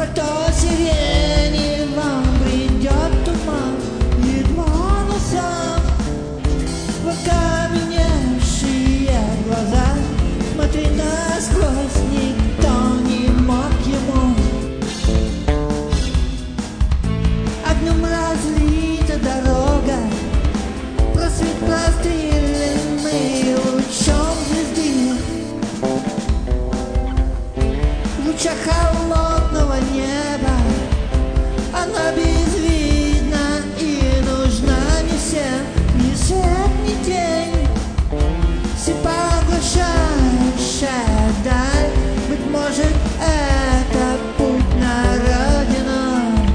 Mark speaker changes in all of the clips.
Speaker 1: пальто сирени вам придет туман, едва носом в окаменевшие глаза. Смотри насквозь, никто не мог ему. Огнем разлита дорога, просвет простреленный лучом звезды. В лучах холодного неба она безвидна и нужна не всем. Ни свет, ни тень, всепоглощающая даль. Быть может, это путь на родину.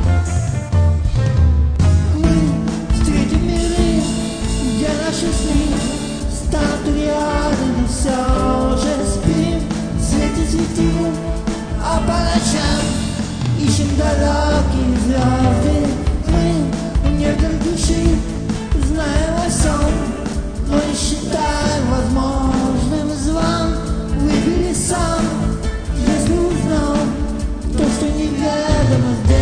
Speaker 1: Мы встретим миры, где наши сны станут реальны, но все же спим в свете светил, а по ночам ищем дороги, звезды. Мы в недрах души знаем о всем, но не считаем возможным звон. Выбери сам, если узнал то, что неведомо здесь.